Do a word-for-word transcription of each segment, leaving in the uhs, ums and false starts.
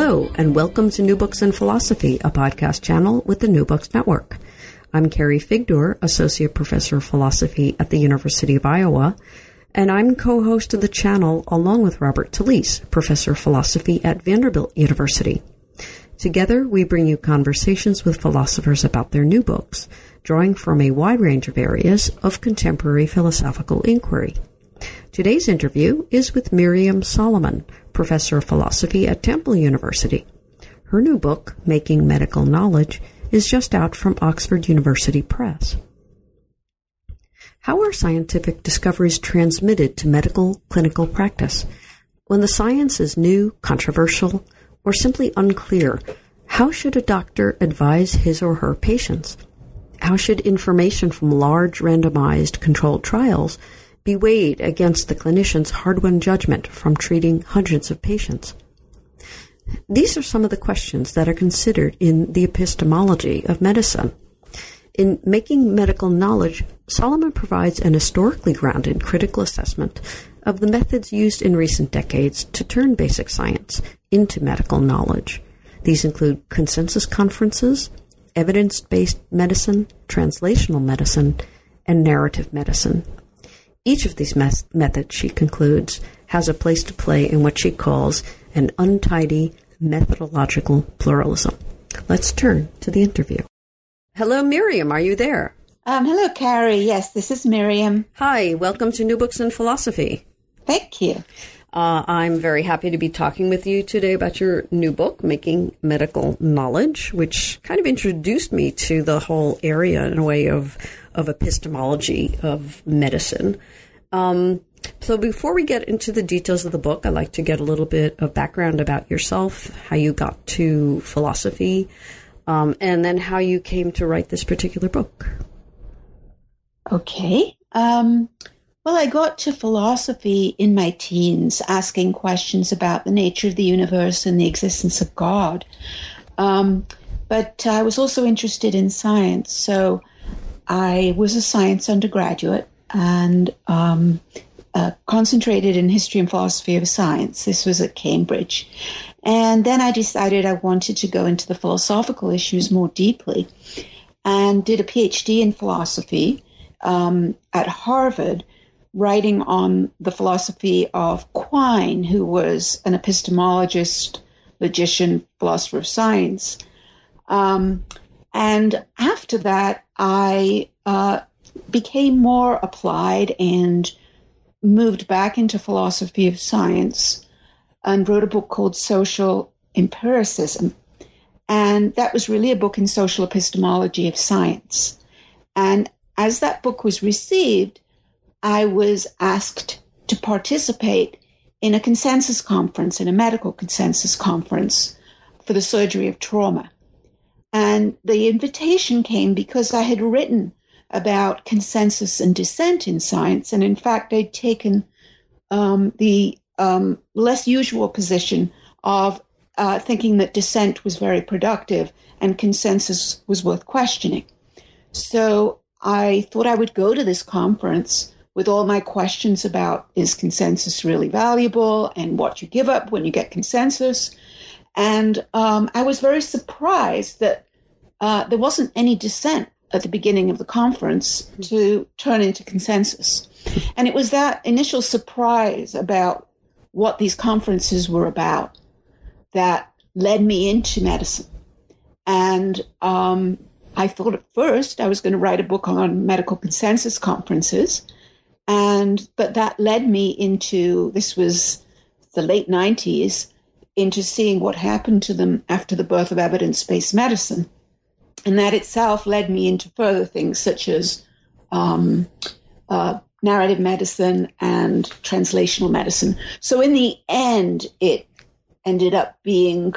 Hello, and welcome to New Books in Philosophy, a podcast channel with the New Books Network. I'm Carrie Figdor, Associate Professor of Philosophy at the University of Iowa, and I'm co-host of the channel along with Robert Talisse, Professor of Philosophy at Vanderbilt University. Together, we bring you conversations with philosophers about their new books, drawing from a wide range of areas of contemporary philosophical inquiry. Today's interview is with Miriam Solomon, Professor of Philosophy at Temple University. Her new book, Making Medical Knowledge, is just out from Oxford University Press. How are scientific discoveries transmitted to medical clinical practice? When the science is new, controversial, or simply unclear, how should a doctor advise his or her patients? How should information from large randomized controlled trials be weighed against the clinician's hard-won judgment from treating hundreds of patients? These are some of the questions that are considered in the epistemology of medicine. In Making Medical Knowledge, Solomon provides an historically grounded critical assessment of the methods used in recent decades to turn basic science into medical knowledge. These include consensus conferences, evidence-based medicine, translational medicine, and narrative medicine. Each of these mes- methods, she concludes, has a place to play in what she calls an untidy methodological pluralism. Let's turn to the interview. Hello, Miriam. Are you there? Um, hello, Carrie. Yes, this is Miriam. Hi. Welcome to New Books in Philosophy. Thank you. Uh, I'm very happy to be talking with you today about your new book, Making Medical Knowledge, which kind of introduced me to the whole area in a way of, of epistemology of medicine. Um, so before we get into the details of the book, I'd like to get a little bit of background about yourself, how you got to philosophy, um, and then how you came to write this particular book. Okay. Um, well, I got to philosophy in my teens, asking questions about the nature of the universe and the existence of God. Um, but I was also interested in science, so I was a science undergraduate and um, uh, concentrated in history and philosophy of science. This was at Cambridge. And then I decided I wanted to go into the philosophical issues more deeply and did a PhD in philosophy um, at Harvard, writing on the philosophy of Quine, who was an epistemologist, logician, philosopher of science. Um, and after that, I uh, became more applied and moved back into philosophy of science and wrote a book called Social Empiricism. And that was really a book in social epistemology of science. And as that book was received, I was asked to participate in a consensus conference, in a medical consensus conference for the surgery of trauma. And the invitation came because I had written about consensus and dissent in science. And in fact, I'd taken um, the um, less usual position of uh, thinking that dissent was very productive and consensus was worth questioning. So I thought I would go to this conference with all my questions about, is consensus really valuable and what you give up when you get consensus? And um, I was very surprised that uh, there wasn't any dissent at the beginning of the conference to turn into consensus. And it was that initial surprise about what these conferences were about that led me into medicine. And um, I thought at first I was going to write a book on medical consensus conferences. And but that led me into, this was the late nineties, into seeing what happened to them after the birth of evidence-based medicine. And that itself led me into further things such as um, uh, narrative medicine and translational medicine. So in the end, it ended up being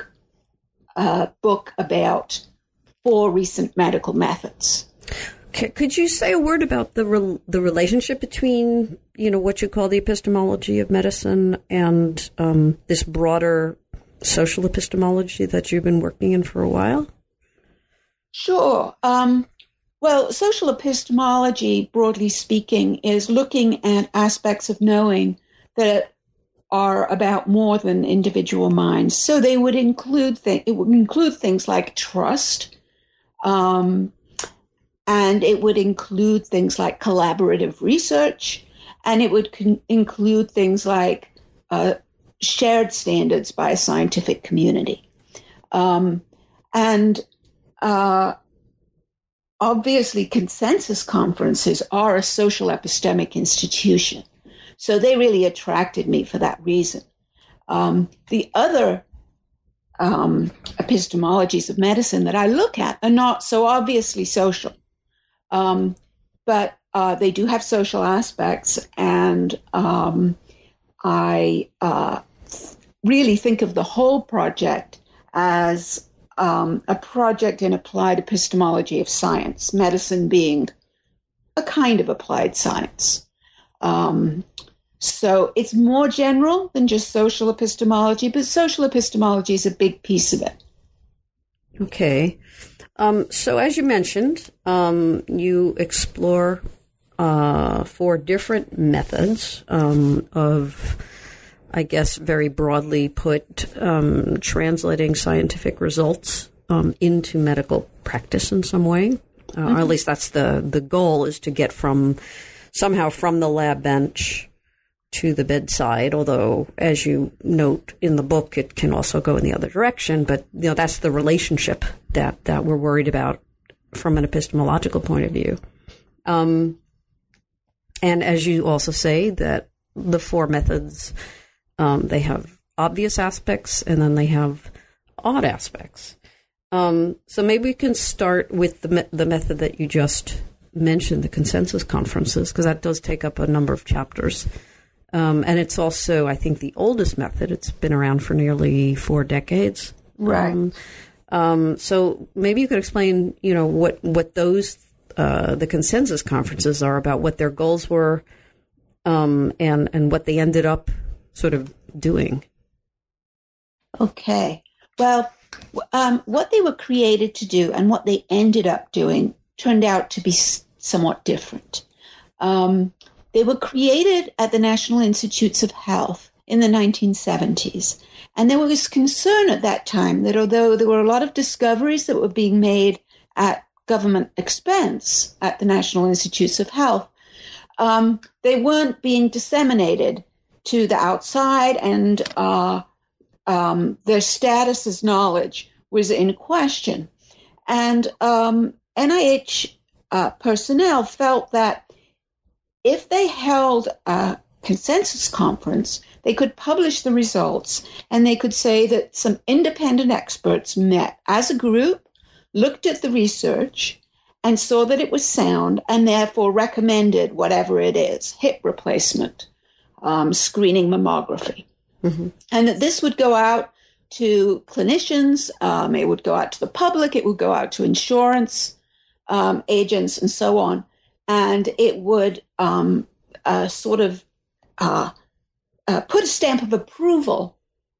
a book about four recent medical methods. Could you say a word about the re- the relationship between, you know, what you call the epistemology of medicine and um, this broader social epistemology that you've been working in for a while? Sure. Um, well, social epistemology, broadly speaking, is looking at aspects of knowing that are about more than individual minds. So they would include th- it would include things like trust, um, and it would include things like collaborative research, and it would con- include things like uh, shared standards by a scientific community. Um, and uh, obviously, consensus conferences are a social epistemic institution. So they really attracted me for that reason. Um, the other um, epistemologies of medicine that I look at are not so obviously social, um, but uh, they do have social aspects, and um, I uh, really think of the whole project as um, a project in applied epistemology of science, medicine being a kind of applied science. Um, so it's more general than just social epistemology, but social epistemology is a big piece of it. Okay. Um, so as you mentioned, um, you explore uh, four different methods um, of, I guess, very broadly put, um, translating scientific results um, into medical practice in some way. Uh, mm-hmm. Or at least that's the, the goal, is to get from somehow from the lab bench to the bedside, although, as you note in the book, it can also go in the other direction. But, you know, that's the relationship that, that we're worried about from an epistemological point of view. Um, and as you also say, that the four methods, um, they have obvious aspects and then they have odd aspects. Um, so maybe we can start with the me- the method that you just mentioned, the consensus conferences, because that does take up a number of chapters. Um, and it's also, I think, the oldest method. It's been around for nearly four decades. Right. Um, um, so maybe you could explain, you know, what, what those, uh, the consensus conferences are about, what their goals were, um, and, and what they ended up sort of doing. Okay. Well, um, what they were created to do and what they ended up doing turned out to be somewhat different. Um, They were created at the National Institutes of Health in the nineteen seventies. And there was concern at that time that although there were a lot of discoveries that were being made at government expense at the National Institutes of Health, um, they weren't being disseminated to the outside, and uh, um, their status as knowledge was in question. And um, N I H uh, personnel felt that if they held a consensus conference, they could publish the results, and they could say that some independent experts met as a group, looked at the research, and saw that it was sound, and therefore recommended whatever it is, hip replacement, um, screening mammography. Mm-hmm. And that this would go out to clinicians, um, it would go out to the public, it would go out to insurance um, agents, and so on. And it would um, uh, sort of uh, uh, put a stamp of approval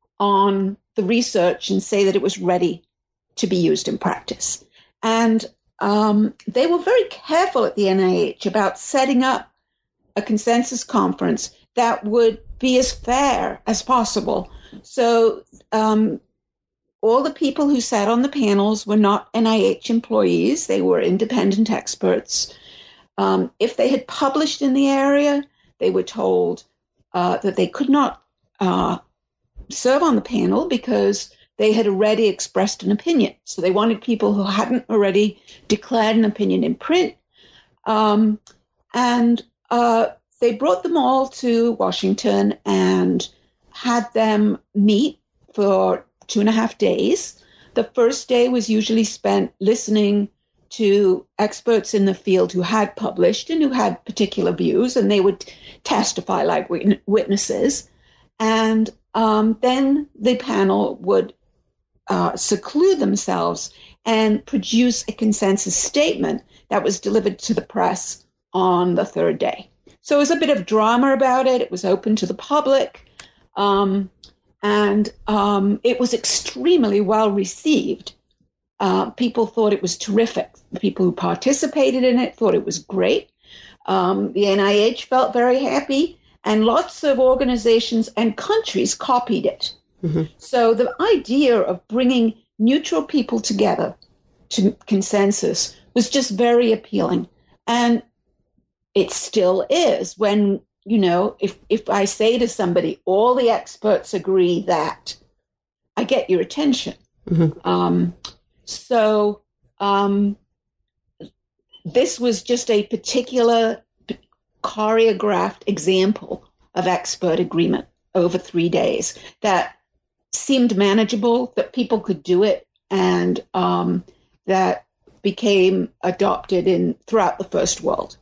on the research and say that it was ready to be used in practice. And um, they were very careful at the N I H about setting up a consensus conference that would be as fair as possible. So um, all the people who sat on the panels were not N I H employees. They were independent experts. Um, if they had published in the area, they were told uh, that they could not uh, serve on the panel because they had already expressed an opinion. So they wanted people who hadn't already declared an opinion in print. Um, and uh, they brought them all to Washington and had them meet for two and a half days. The first day was usually spent listening to experts in the field who had published and who had particular views, and they would testify like witnesses. And um, then the panel would uh, seclude themselves and produce a consensus statement that was delivered to the press on the third day. So it was a bit of drama about it. It was open to the public. Um, and um, it was extremely well received. Uh, people thought it was terrific. The people who participated in it thought it was great. Um, the N I H felt very happy, And lots of organizations and countries copied it. Mm-hmm. So the idea of bringing neutral people together to consensus was just very appealing. And it still is. When, you know, if, if I say to somebody, all the experts agree that, I get your attention. Mm-hmm. Um, so um, this was just a particular choreographed example of expert agreement over three days that seemed manageable, that people could do it, and um, that became adopted in throughout the first world.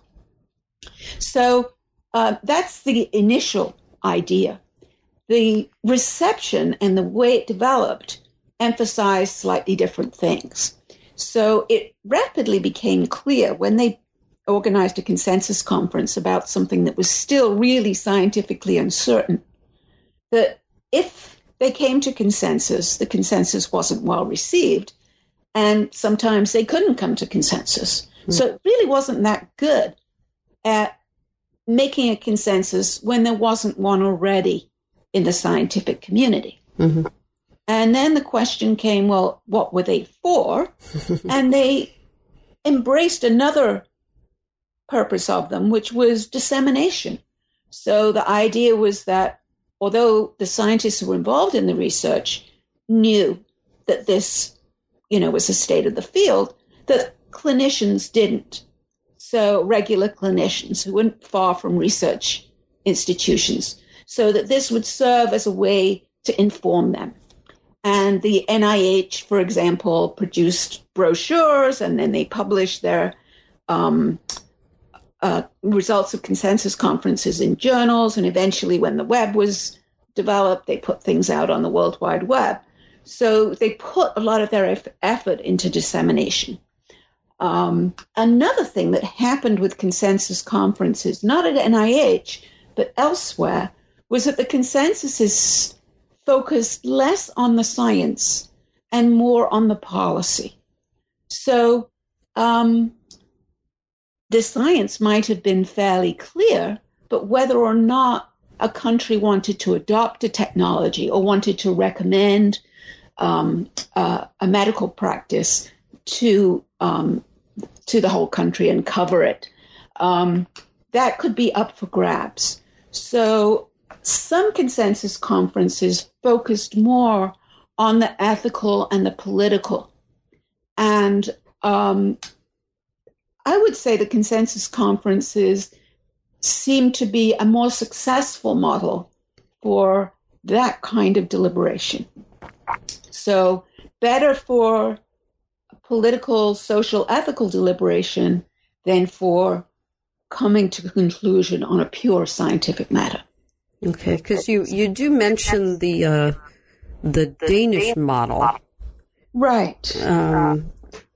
So uh, that's the initial idea. The reception and the way it developed emphasized slightly different things. So it rapidly became clear when they organized a consensus conference about something that was still really scientifically uncertain, that if they came to consensus, the consensus wasn't well received, and sometimes they couldn't come to consensus. Mm-hmm. So it really wasn't that good at making a consensus when there wasn't one already in the scientific community. Mm-hmm. And then the question came, well, what were they for? And they embraced another purpose of them, which was dissemination. So the idea was that although the scientists who were involved in the research knew that this, you know, was the state of the field, that clinicians didn't. So regular clinicians who weren't far from research institutions, so that this would serve as a way to inform them. And the N I H, for example, produced brochures, and then they published their um, uh, results of consensus conferences in journals. And eventually, when the web was developed, they put things out on the World Wide Web. So they put a lot of their effort into dissemination. Um, another thing that happened with consensus conferences, not at N I H, but elsewhere, was that the consensuses focused less on the science and more on the policy. So um, the science might have been fairly clear, but whether or not a country wanted to adopt a technology or wanted to recommend um, uh, a medical practice to um, to the whole country and cover it, um, that could be up for grabs. So some consensus conferences focused more on the ethical and the political. And um, I would say the consensus conferences seem to be a more successful model for that kind of deliberation. So better for political, social, ethical deliberation than for coming to a conclusion on a pure scientific matter. Okay, because you, you do mention the uh, the Danish model. Right. Um,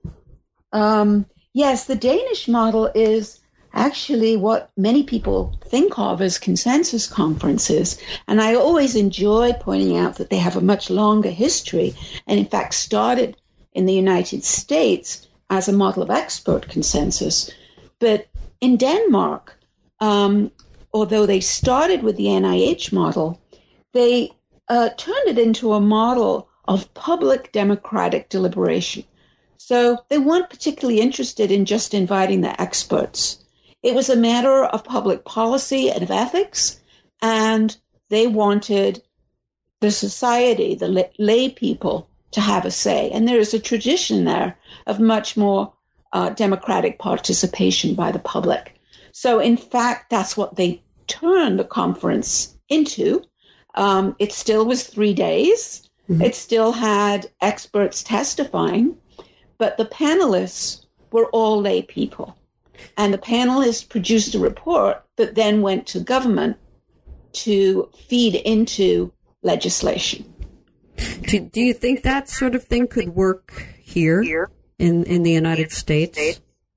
um, yes, the Danish model is actually what many people think of as consensus conferences. And I always enjoy pointing out that they have a much longer history and, in fact, started in the United States as a model of expert consensus. But in Denmark, um, although they started with the N I H model, they uh, turned it into a model of public democratic deliberation. So they weren't particularly interested in just inviting the experts. It was a matter of public policy and of ethics, and they wanted the society, the lay people, to have a say. And there is a tradition there of much more uh, democratic participation by the public. So, in fact, that's what they turned the conference into. Um, it still was three days. Mm-hmm. It still had experts testifying, but the panelists were all lay people. And the panelists produced a report that then went to government to feed into legislation. Do, do you think that sort of thing could work here in, in the United States?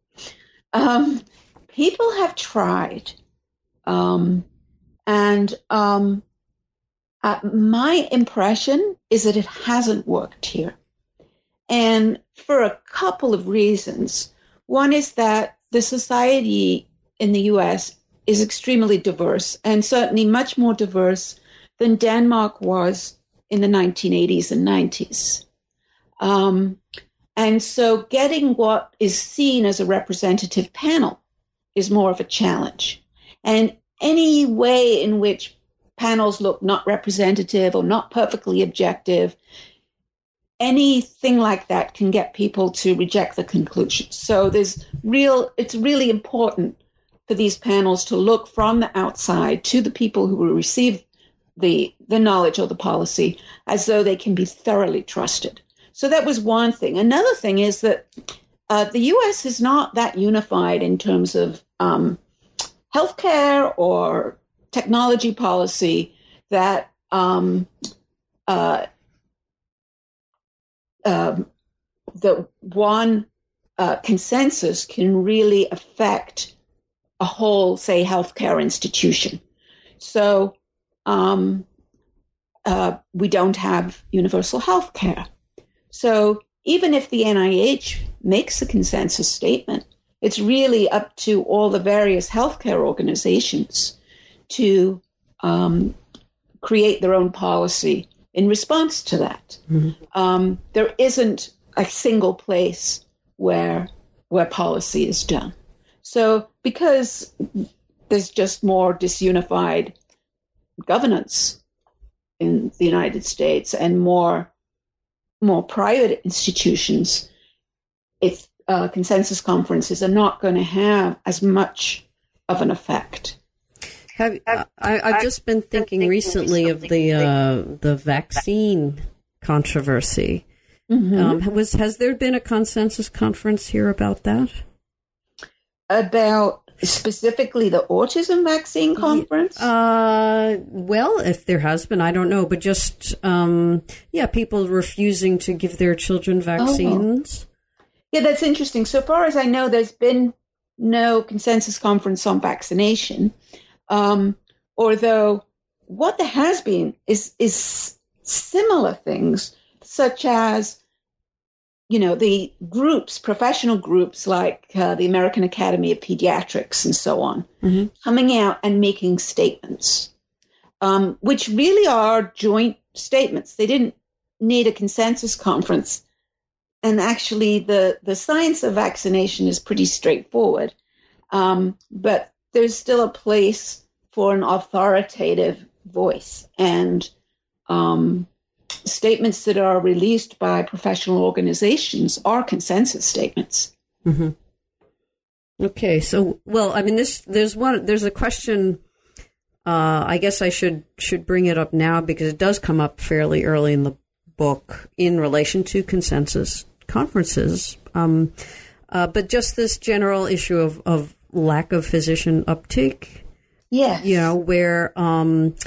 Um, people have tried. Um, and um, uh, my impression is that it hasn't worked here. And for a couple of reasons. One is that the society in the U S is extremely diverse, and certainly much more diverse than Denmark was in the nineteen eighties and nineties. Um, and so getting what is seen as a representative panel is more of a challenge. And any way in which panels look not representative or not perfectly objective, anything like that can get people to reject the conclusions. So there's real, it's really important for these panels to look from the outside to the people who will receive the, the knowledge or the policy as though they can be thoroughly trusted. So that was one thing. Another thing is that uh, the U S is not that unified in terms of um, healthcare or technology policy that um, uh, uh, that one uh, consensus can really affect a whole, say, healthcare institution. So um, uh, we don't have universal health care. So even if the N I H makes a consensus statement, it's really up to all the various healthcare organizations to um, create their own policy in response to that. Mm-hmm. Um, there isn't a single place where where policy is done. So because there's just more disunified governance in the United States and more more private institutions, if uh, consensus conferences are not going to have as much of an effect. Have, I, I've just been thinking recently of the uh, the vaccine controversy. Mm-hmm. Um, was has there been a consensus conference here about that? About specifically the autism vaccine conference? Uh, well, if there has been, I don't know, but just um, yeah, people refusing to give their children vaccines. Oh. Yeah, that's interesting. So far as I know, there's been no consensus conference on vaccination. Um, although what there has been is is similar things, such as, you know, the groups, professional groups like uh, the American Academy of Pediatrics and so on, mm-hmm. coming out and making statements, um, which really are joint statements. They didn't need a consensus conference. And actually, the, the science of vaccination is pretty straightforward. Um, but there's still a place for an authoritative voice, and um, statements that are released by professional organizations are consensus statements. Mm-hmm. Okay, so well, I mean, this there's one there's a question. Uh, I guess I should should bring it up now because it does come up fairly early in the book in relation to consensus conferences. Um, uh, but just this general issue of, of lack of physician uptake. Yes. You know, where um,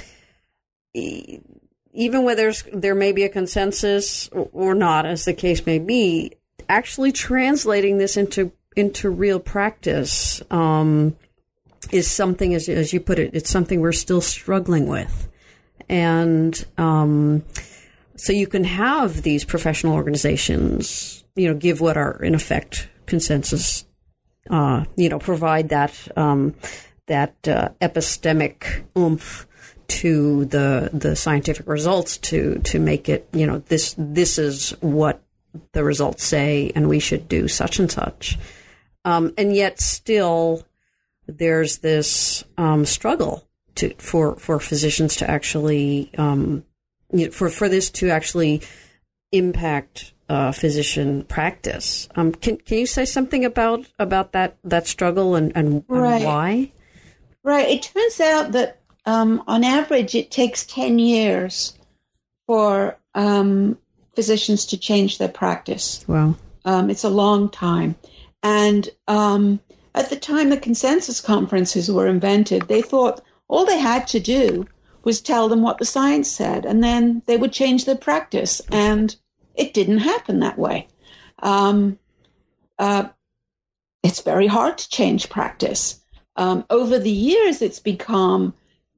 e- even where there's, there may be a consensus or, or not, as the case may be, actually translating this into into real practice um, is something, as, as you put it, it's something we're still struggling with. And um, so you can have these professional organizations, you know, give what are, in effect, consensus, uh, you know, provide that um, that uh, epistemic oomph to the the scientific results to to make it, you know, this this is what the results say, and we should do such and such. Um, and yet still there's this um, struggle to for for physicians to actually um, you know, for for this to actually impact uh, physician practice. Um, can can you say something about about that that struggle and and, right. and why? Right. It turns out that um, on average it takes ten years for um, physicians to change their practice. Wow. Um, it's a long time. And um, at the time the consensus conferences were invented, they thought all they had to do was tell them what the science said, and then they would change their practice. And it didn't happen that way. Um, uh, it's very hard to change practice. Um, over the years, it's become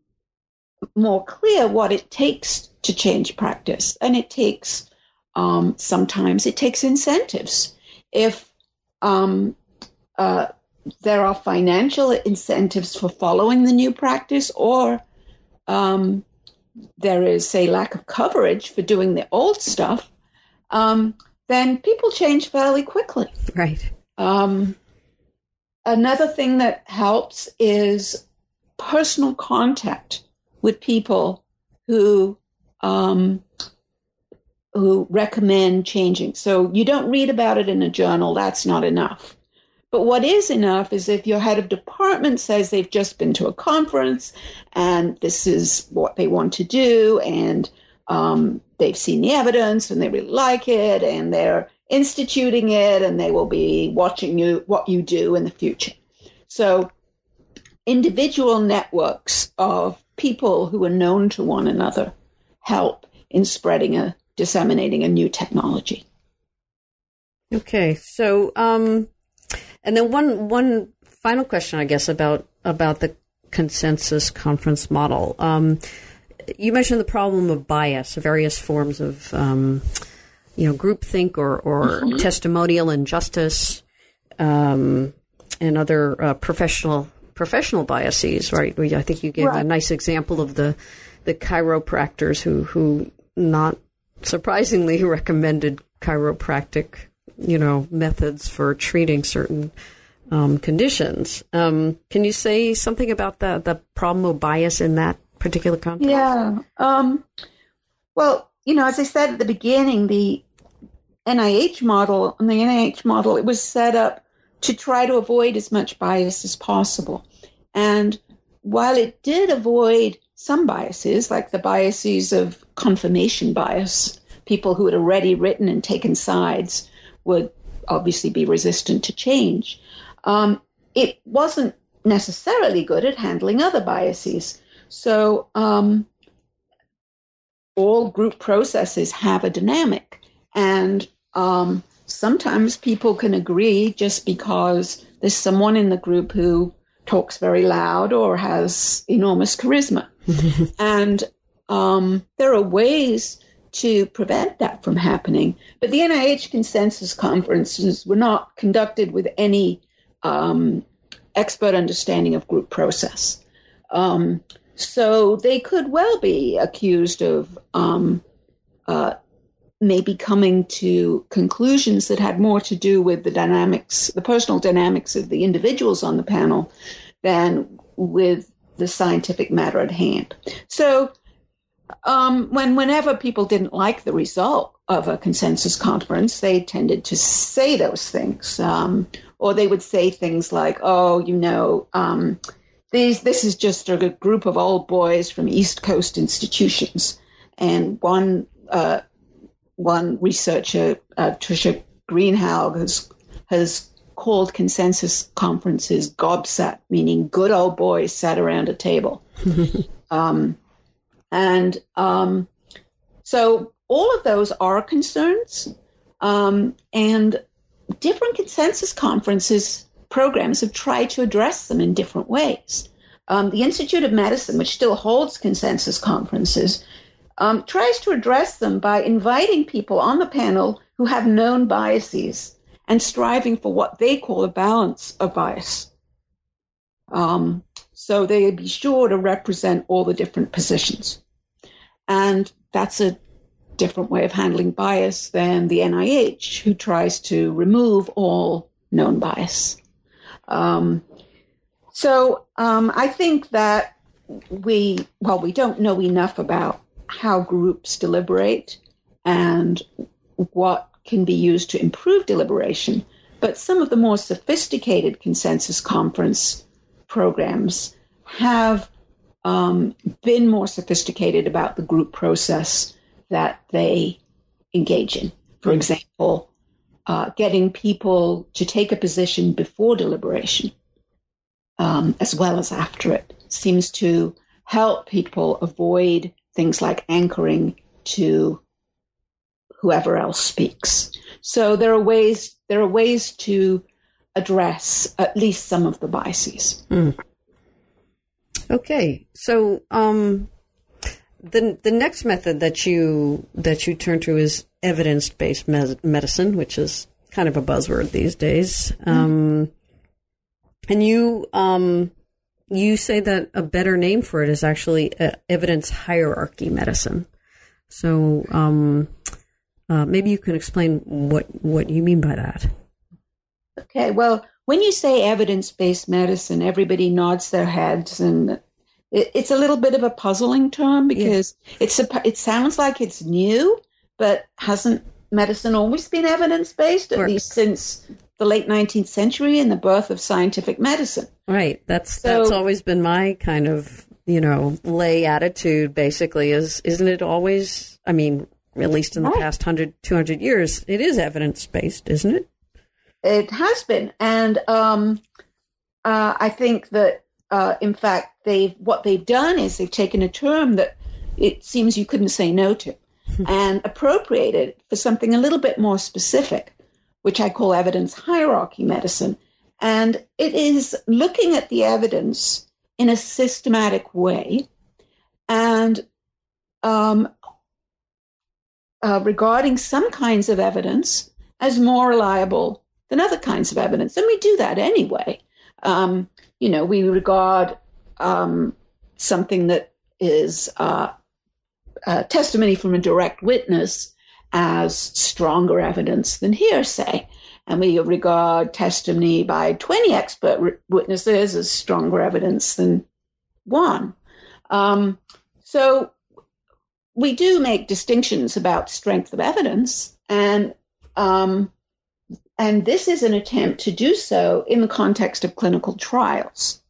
more clear what it takes to change practice. And it takes, um, sometimes it takes incentives. If um, uh, there are financial incentives for following the new practice, or um, there is, say, lack of coverage for doing the old stuff, um, then people change fairly quickly. Right. Um, another thing that helps is personal contact with people who um, who recommend changing. So you don't read about it in a journal. That's not enough. But what is enough is if your head of department says they've just been to a conference and this is what they want to do, and um, they've seen the evidence and they really like it, and they're instituting it, and they will be watching you what you do in the future. So individual networks of people who are known to one another help in spreading a disseminating a new technology. Okay, so um, and then one one final question, I guess, about about the consensus conference model. Um, you mentioned the problem of bias, various forms of um, you know groupthink or or mm-hmm. testimonial injustice, um, and other uh, professional professional biases. Right? I think you gave right. a nice example of the the chiropractors who who not surprisingly recommended chiropractic, you know, methods for treating certain um, conditions. Um, can you say something about the, the problem of bias in that particular context? Yeah. Um, well, you know, as I said at the beginning, the N I H model, and the N I H model, it was set up to try to avoid as much bias as possible. And while it did avoid some biases, like the biases of confirmation bias, people who had already written and taken sides would obviously be resistant to change. Um, it wasn't necessarily good at handling other biases. So um, all group processes have a dynamic. And um, sometimes people can agree just because there's someone in the group who talks very loud or has enormous charisma. And um, there are ways to prevent that from happening. But the N I H consensus conferences were not conducted with any um, expert understanding of group process. Um, so they could well be accused of um, uh, maybe coming to conclusions that had more to do with the dynamics, the personal dynamics of the individuals on the panel than with the scientific matter at hand. So um, when whenever people didn't like the result of a consensus conference, they tended to say those things. Um, or they would say things like, oh, you know, um, these, this is just a group of old boys from East Coast institutions. And one uh, one researcher, uh, Tricia Greenhalgh, has, has called consensus conferences GOBSAT, meaning good old boys sat around a table. um, and um, so all of those are concerns. Um, and different consensus conferences programs have tried to address them in different ways. Um, the Institute of Medicine, which still holds consensus conferences, um, tries to address them by inviting people on the panel who have known biases and striving for what they call a balance of bias. Um, so they be sure to represent all the different positions. And that's a different way of handling bias than the N I H, who tries to remove all known bias. Um, so um, I think that we, well, we don't know enough about how groups deliberate and what can be used to improve deliberation, but some of the more sophisticated consensus conference programs have um, been more sophisticated about the group process that they engage in. For example, uh, getting people to take a position before deliberation, um, as well as after it, seems to help people avoid things like anchoring to whoever else speaks. So there are ways there are ways to address at least some of the biases. Mm. Okay, so um, the the next method that you that you turn to is evidence-based me- medicine, which is kind of a buzzword these days. Mm. Um, And you um, you say that a better name for it is actually uh, evidence hierarchy medicine. So um, uh, maybe you can explain what, what you mean by that. Okay, well, when you say evidence-based medicine, everybody nods their heads, and it, it's a little bit of a puzzling term because yeah. it's a, it sounds like it's new, but hasn't medicine always been evidence-based, at Work. least since the late nineteenth century and the birth of scientific medicine? Right. That's so, that's always been my kind of, you know, lay attitude, basically, is, isn't it always, I mean, at least in the right. past one hundred, two hundred years, it is evidence-based, isn't it? It has been. And um, uh, I think that, uh, in fact, they've what they've done is they've taken a term that it seems you couldn't say no to and appropriated it for something a little bit more specific, which I call evidence hierarchy medicine. And it is looking at the evidence in a systematic way and um, uh, regarding some kinds of evidence as more reliable than other kinds of evidence. And we do that anyway. Um, you know, we regard um, something that is uh, uh, testimony from a direct witness as stronger evidence than hearsay. And we regard testimony by twenty expert re- witnesses as stronger evidence than one. Um, so we do make distinctions about strength of evidence, and um, and this is an attempt to do so in the context of clinical trials.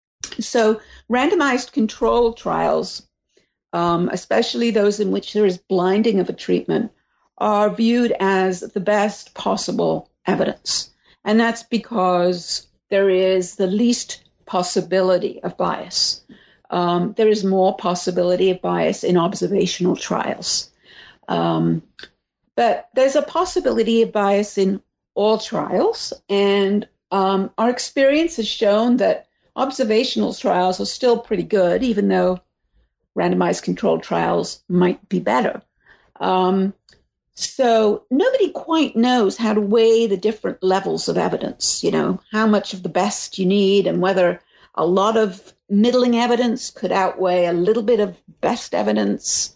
So randomized controlled trials, um, especially those in which there is blinding of a treatment, are viewed as the best possible evidence. And that's because there is the least possibility of bias. Um, there is more possibility of bias in observational trials. Um, but there's a possibility of bias in all trials. And um, our experience has shown that observational trials are still pretty good, even though randomized controlled trials might be better. Um, So nobody quite knows how to weigh the different levels of evidence, you know, how much of the best you need and whether a lot of middling evidence could outweigh a little bit of best evidence.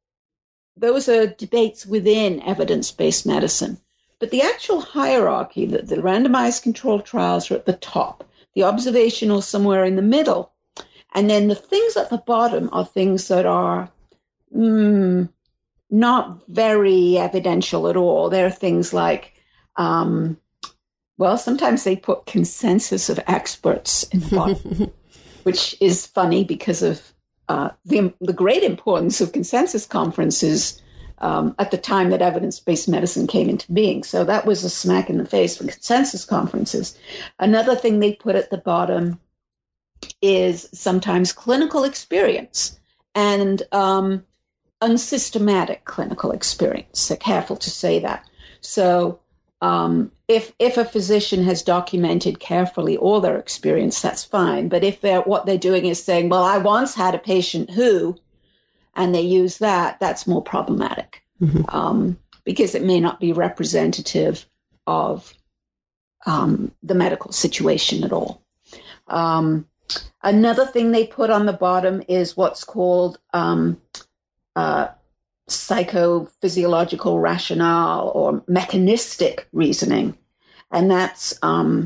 Those are debates within evidence-based medicine. But the actual hierarchy, the, the randomized controlled trials are at the top, the observational somewhere in the middle. And then the things at the bottom are things that are, hmm, not very evidential at all. There are things like, um, well, sometimes they put consensus of experts in the bottom, which is funny because of uh, the, the great importance of consensus conferences um, at the time that evidence-based medicine came into being. So that was a smack in the face for consensus conferences. Another thing they put at the bottom is sometimes clinical experience and um, unsystematic clinical experience. They're careful to say that. So um, if if a physician has documented carefully all their experience, that's fine. But if they're what they're doing is saying, well, I once had a patient who, and they use that, that's more problematic mm-hmm. um, because it may not be representative of um, the medical situation at all. Um, another thing they put on the bottom is what's called um, Uh, psychophysiological rationale or mechanistic reasoning. And that's um,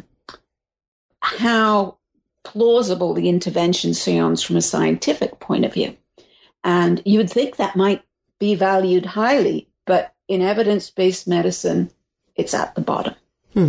how plausible the intervention sounds from a scientific point of view. And you would think that might be valued highly, but in evidence-based medicine, it's at the bottom. Hmm.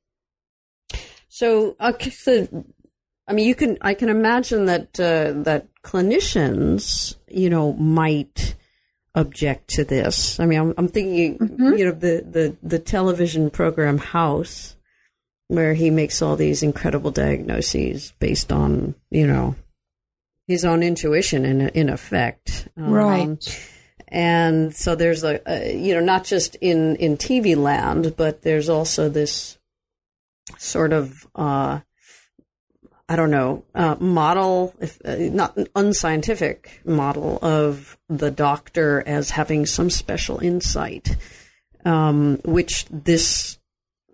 So, okay, so I mean, you can. I can imagine that uh, that clinicians, you know, might object to this. I mean, I'm, I'm thinking, mm-hmm. you know, the, the the television program House, where he makes all these incredible diagnoses based on, you know, his own intuition in in effect, um, right? And so there's a, a, you know, not just in in T V land, but there's also this sort of. Uh, I don't know, uh, model, if, uh, not an unscientific model of the doctor as having some special insight, um, which this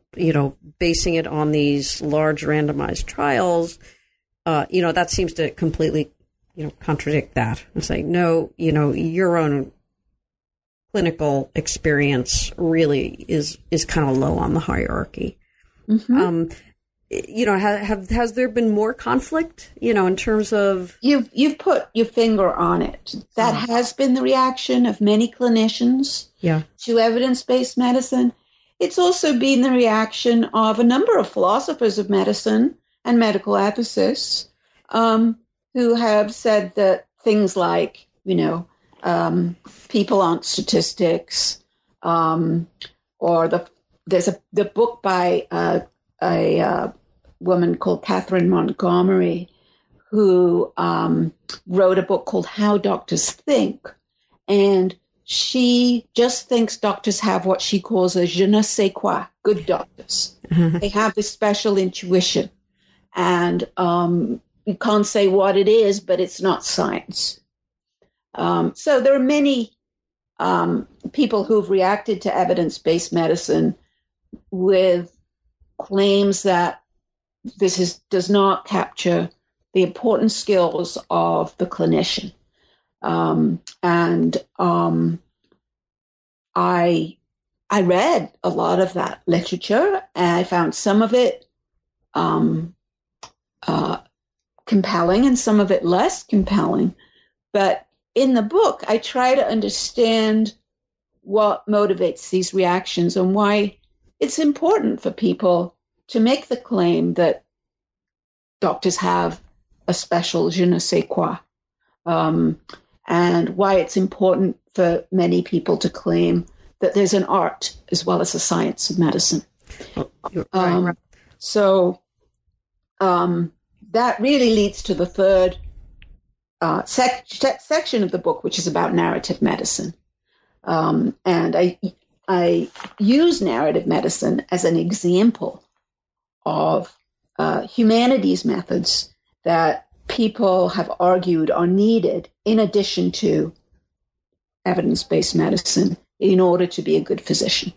you know, basing it on these large randomized trials, uh, you know, that seems to completely, you know, contradict that and say, no, you know, your own clinical experience really is, is kind of low on the hierarchy. Mm-hmm. Um, you know, have, have, has there been more conflict, you know, in terms of... You've, you've put your finger on it. That oh. has been the reaction of many clinicians yeah. to evidence-based medicine. It's also been the reaction of a number of philosophers of medicine and medical ethicists um, who have said that things like, you know, um, people aren't statistics, um, or the there's a the book by uh, a uh, woman called Catherine Montgomery, who um, wrote a book called How Doctors Think, and she just thinks doctors have what she calls a je ne sais quoi, good doctors. Mm-hmm. They have this special intuition, and um, you can't say what it is, but it's not science. Um, so there are many um, people who've reacted to evidence-based medicine with claims that this is, does not capture the important skills of the clinician. Um, and um, I I read a lot of that literature, and I found some of it um, uh, compelling and some of it less compelling. But in the book, I try to understand what motivates these reactions and why it's important for people to make the claim that doctors have a special je ne sais quoi, um, and why it's important for many people to claim that there's an art as well as a science of medicine. Oh, um, right. So um, that really leads to the third uh, sec- section of the book, which is about narrative medicine. Um, and I, I use narrative medicine as an example of uh, humanities methods that people have argued are needed in addition to evidence-based medicine in order to be a good physician.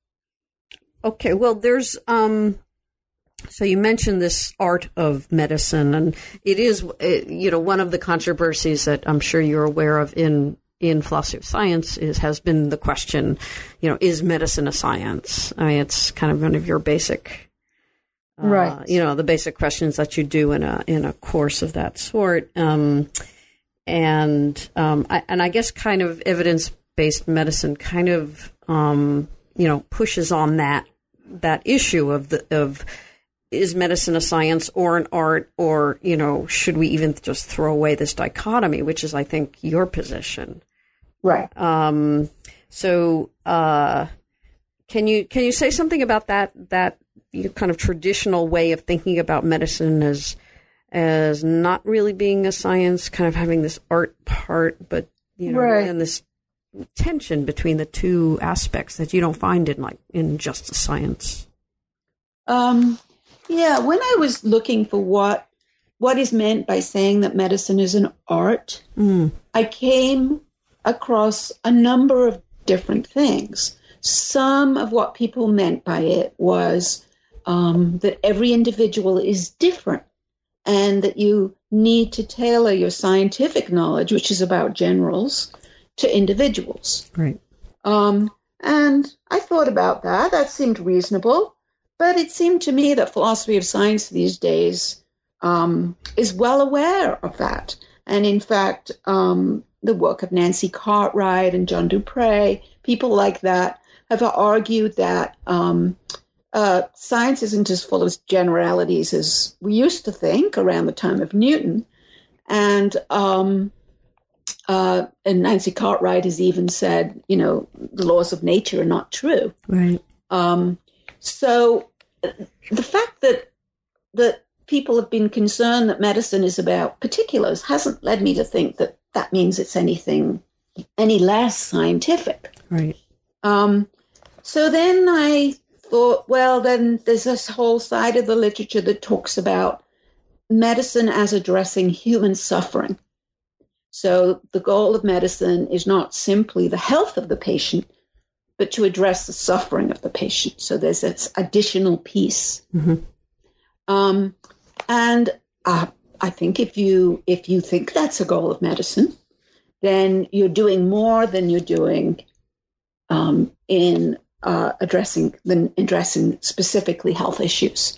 Okay, well, there's, um, so you mentioned this art of medicine, and it is, you know, one of the controversies that I'm sure you're aware of in in philosophy of science is has been the question, you know, is medicine a science? I mean, it's kind of one of your basic, uh, right? You know, the basic questions that you do in a in a course of that sort, um, and um, I, and I guess kind of evidence-based medicine kind of um, you know pushes on that that issue of the of is medicine a science or an art, or you know should we even just throw away this dichotomy, which is I think your position. Right. Um, so, uh, can you can you say something about that that you know, kind of traditional way of thinking about medicine as as not really being a science, kind of having this art part, but you know, right. and this tension between the two aspects that you don't find in like in just a science. Um, yeah, when I was looking for what what is meant by saying that medicine is an art, mm. I came across a number of different things. Some of what people meant by it was um, that every individual is different and that you need to tailor your scientific knowledge, which is about generals, to individuals. Right. Um, and I thought about that. That seemed reasonable. But it seemed to me that philosophy of science these days um, is well aware of that. And in fact, um, the work of Nancy Cartwright and John Dupre, people like that, have argued that um, uh, science isn't as full of generalities as we used to think around the time of Newton. And um, uh, and Nancy Cartwright has even said, you know, the laws of nature are not true. Right. Um, so the fact that that people have been concerned that medicine is about particulars hasn't led me to think that that means it's anything any less scientific. Right. Um, so then I thought, well, then there's this whole side of the literature that talks about medicine as addressing human suffering. So the goal of medicine is not simply the health of the patient, but to address the suffering of the patient. So there's this additional piece. Mm-hmm. Um, and uh, I think if you if you think that's a goal of medicine, then you're doing more than you're doing um, in uh, addressing than addressing specifically health issues.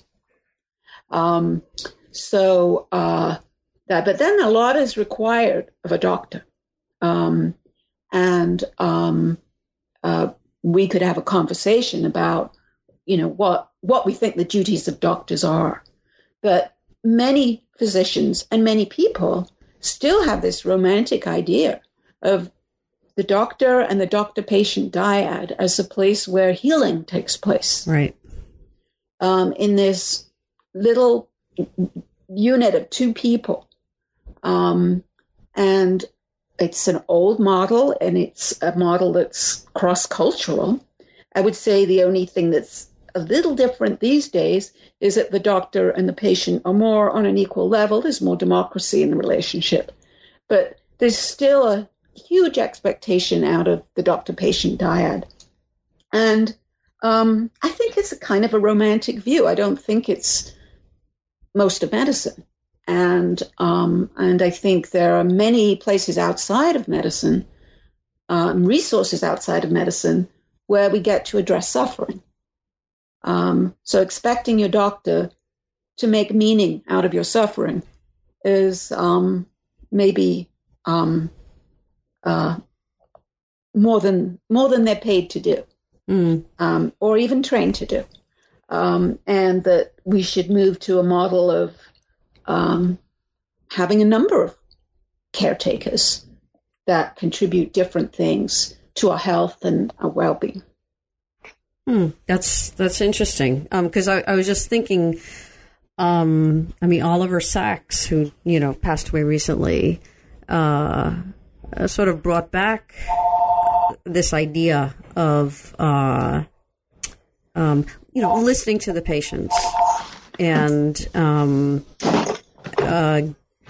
Um, so uh, that, but then a lot is required of a doctor, um, and um, uh, we could have a conversation about, you know, what what we think the duties of doctors are. But many physicians and many people still have this romantic idea of the doctor and the doctor-patient dyad as a place where healing takes place. Right. Um, in this little unit of two people. Um, and it's an old model, and it's a model that's cross-cultural. I would say the only thing that's a little different these days is that the doctor and the patient are more on an equal level. There's more democracy in the relationship. But there's still a huge expectation out of the doctor-patient dyad. And um, I think it's a kind of a romantic view. I don't think it's most of medicine. And um, and I think there are many places outside of medicine, um, resources outside of medicine, where we get to address suffering. Um, so expecting your doctor to make meaning out of your suffering is um, maybe um, uh, more than more than they're paid to do, mm. um, or even trained to do. Um, and that we should move to a model of um, having a number of caretakers that contribute different things to our health and our well-being. Hmm, that's that's interesting. Because um, I, I was just thinking, um, I mean, Oliver Sacks, who you know passed away recently, uh, uh, sort of brought back this idea of uh, um, you know listening to the patients and um, uh,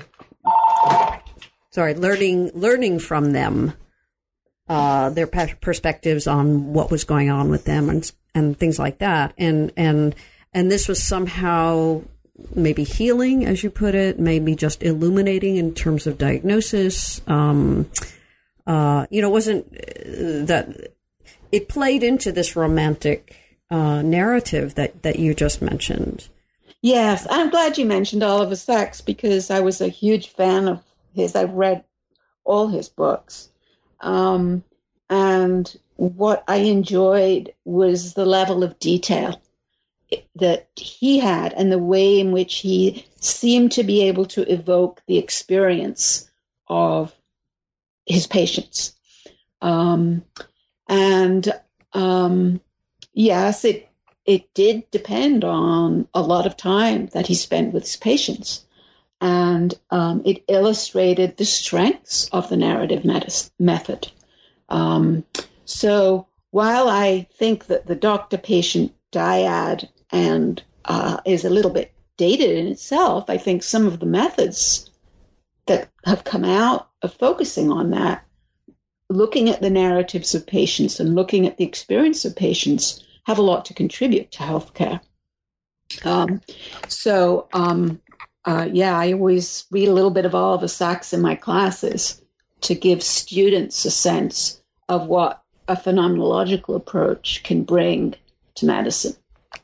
sorry, learning learning from them. Uh, their perspectives on what was going on with them and and things like that, and and and this was somehow maybe healing, as you put it, maybe just illuminating in terms of diagnosis. Um, uh, you know, wasn't that it played into this romantic uh, narrative that that you just mentioned? Yes, I'm glad you mentioned Oliver Sacks because I was a huge fan of his. I've read all his books. Um, and what I enjoyed was the level of detail that he had and the way in which he seemed to be able to evoke the experience of his patients. Um, and um, yes, it it did depend on a lot of time that he spent with his patients. And um, it illustrated the strengths of the narrative medis- method. Um, so while I think that the doctor-patient dyad and uh, is a little bit dated in itself, I think some of the methods that have come out of focusing on that, looking at the narratives of patients and looking at the experience of patients, have a lot to contribute to healthcare. Um, so. Um, Uh, yeah, I always read a little bit of Oliver Sacks in my classes to give students a sense of what a phenomenological approach can bring to medicine.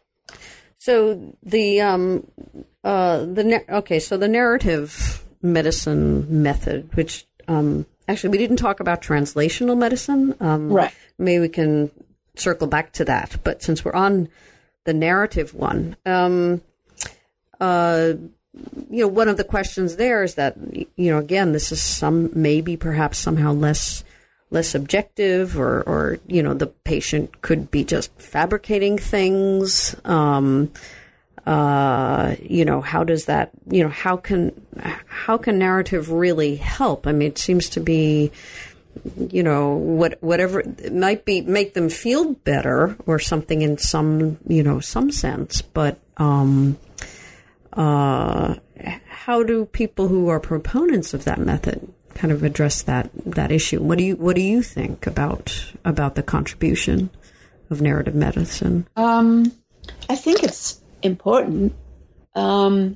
So the um, uh, the na- okay, so the narrative medicine method, which um, actually we didn't talk about translational medicine. Um, right. Maybe we can circle back to that. But since we're on the narrative one, um, uh. You know, one of the questions there is that, you know, again, this is some maybe perhaps somehow less less objective or, or you know, the patient could be just fabricating things. Um, uh, you know, how does that, you know, how can how can narrative really help? I mean, it seems to be, you know, what whatever it might be, make them feel better or something in some, you know, some sense. But um Uh, how do people who are proponents of that method kind of address that, that issue? What do you what do you think about about the contribution? of narrative medicine? Um, I think it's important. Um,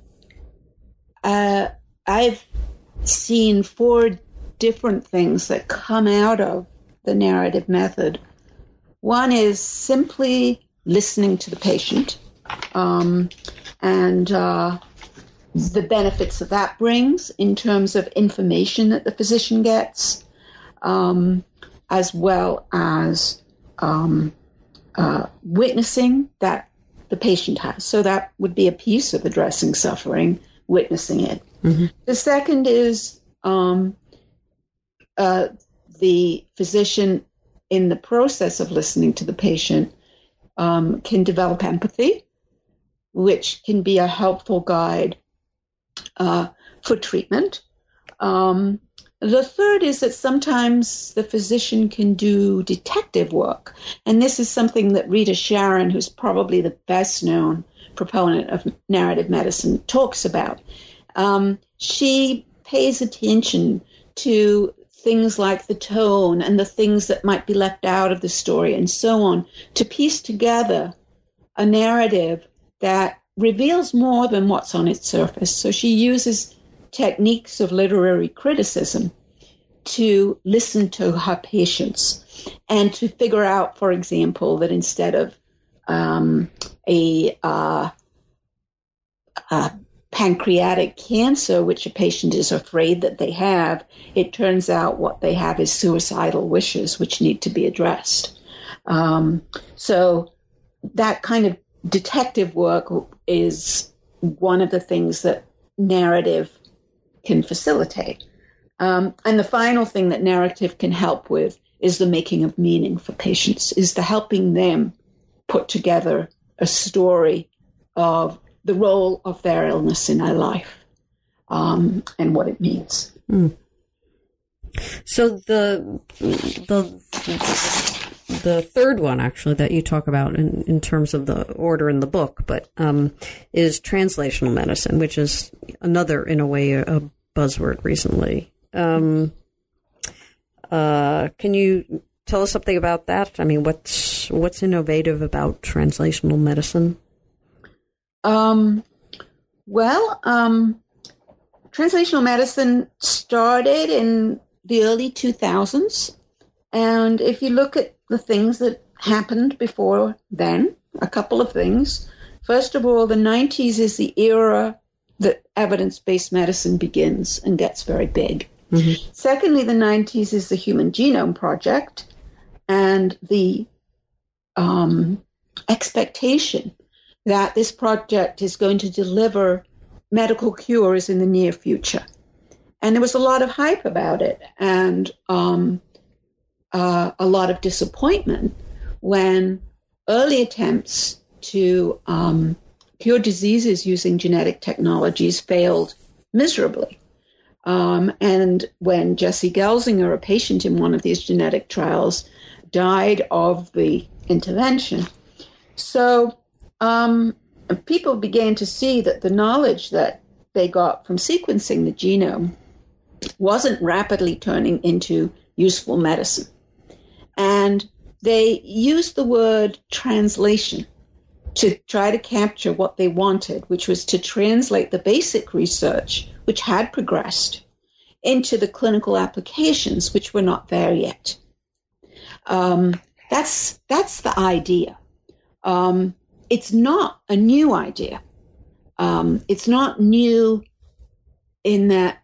uh, I've seen four different things that come out of the narrative method. One is simply listening to the patient, um, and uh, the benefits that that brings in terms of information that the physician gets, um, as well as um, uh, witnessing that the patient has. So that would be a piece of addressing suffering, witnessing it. Mm-hmm. The second is um, uh, the physician, in the process of listening to the patient, um, can develop empathy, which can be a helpful guide uh, for treatment. Um, the third is that sometimes the physician can do detective work. And this is something that Rita Sharon, who's probably the best known proponent of narrative medicine, talks about. Um, she pays attention to things like the tone and the things that might be left out of the story and so on, to piece together a narrative that reveals more than what's on its surface. So she uses techniques of literary criticism to listen to her patients and to figure out, for example, that instead of um, a, uh, a pancreatic cancer, which a patient is afraid that they have, it turns out what they have is suicidal wishes, which need to be addressed. Um, so that kind of detective work is one of the things that narrative can facilitate. Um, and the final thing that narrative can help with is the making of meaning for patients, is the helping them put together a story of the role of their illness in their life, um, and what it means. Mm. So the the the third one, actually, that you talk about in, in terms of the order in the book, but um, is translational medicine, which is another, in a way, a, a buzzword recently. Um, uh, can you tell us something about that? I mean, what's what's innovative about translational medicine? Um, well, um, translational medicine started in the early two thousands. And if you look at the things that happened before then, a couple of things. First of all, the nineties is the era that evidence-based medicine begins and gets very big. Mm-hmm. Secondly, the nineties is the Human Genome Project and the um, expectation that this project is going to deliver medical cures in the near future. And there was a lot of hype about it, and um, uh, a lot of disappointment when early attempts to um, cure diseases using genetic technologies failed miserably. Um, and when Jesse Gelsinger, a patient in one of these genetic trials, died of the intervention. So Um, people began to see that the knowledge that they got from sequencing the genome wasn't rapidly turning into useful medicine. And they used the word translation to try to capture what they wanted, which was to translate the basic research, which had progressed, into the clinical applications, which were not there yet. Um, that's, that's the idea. Um, It's not a new idea. Um, it's not new in that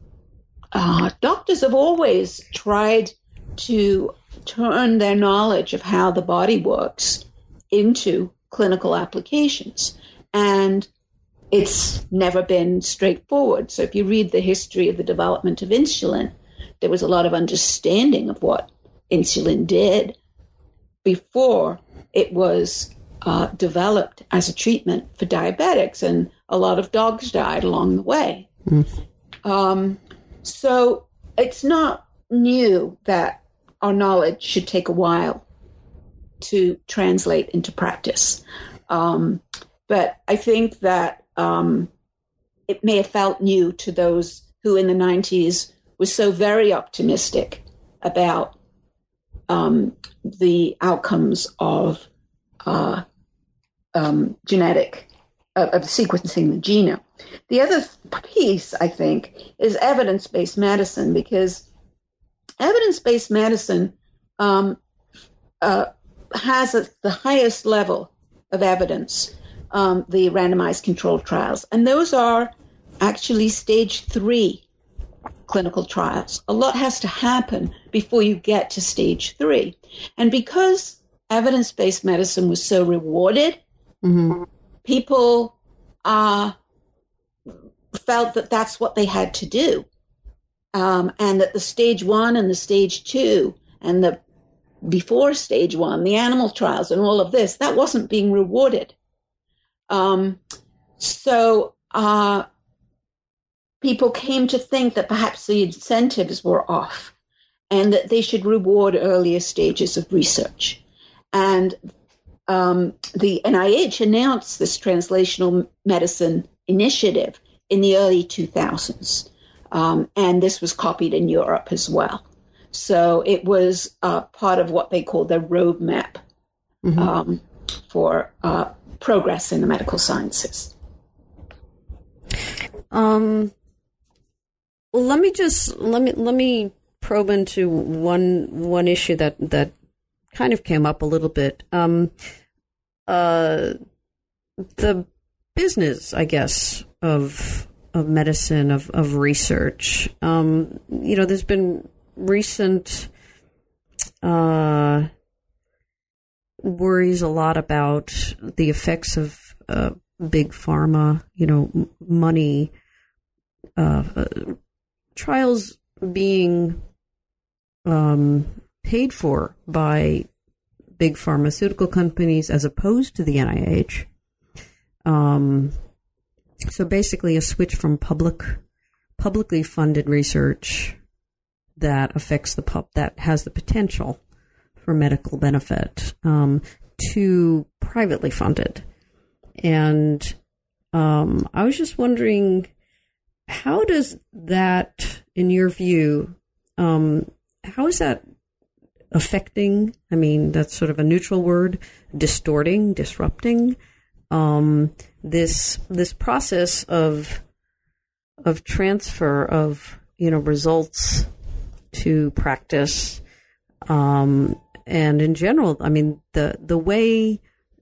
uh, doctors have always tried to turn their knowledge of how the body works into clinical applications. And it's never been straightforward. So if you read the history of the development of insulin, there was a lot of understanding of what insulin did before it was Uh, developed as a treatment for diabetics, and a lot of dogs died along the way. Mm. Um, so it's not new that our knowledge should take a while to translate into practice. Um, but I think that um, it may have felt new to those who in the nineties were so very optimistic about um, the outcomes of uh, um, genetic, uh, of sequencing the genome. The other piece, I think, is evidence-based medicine, because evidence-based medicine um, uh, has a, the highest level of evidence, um, the randomized controlled trials. And those are actually stage three clinical trials. A lot has to happen before you get to stage three. And because evidence-based medicine was so rewarded, mm-hmm. people uh, felt that that's what they had to do. Um, and that the stage one and the stage two and the before stage one, the animal trials and all of this, that wasn't being rewarded. Um, so uh, people came to think that perhaps the incentives were off and that they should reward earlier stages of research. And um, the N I H announced this translational medicine initiative in the early two thousands. Um, and this was copied in Europe as well. So it was uh, part of what they call the roadmap mm-hmm. um, for uh, progress in the medical sciences. Um, well, let me just let me let me probe into one one issue that that kind of came up a little bit. Um, uh, the business, I guess, of of medicine, of of research. Um, you know, there's been recent uh, worries a lot about the effects of uh, big pharma, you know, m- money, uh, uh, trials being um, paid for by big pharmaceutical companies as opposed to the N I H. Um, so basically a switch from public, publicly funded research that affects the pub, that has the potential for medical benefit, um, to privately funded. And um, I was just wondering, how does that, in your view, um, how is that affecting, I mean, that's sort of a neutral word, distorting, disrupting, um, this this process of of transfer of, you know, results to practice, um, and in general, I mean, the the way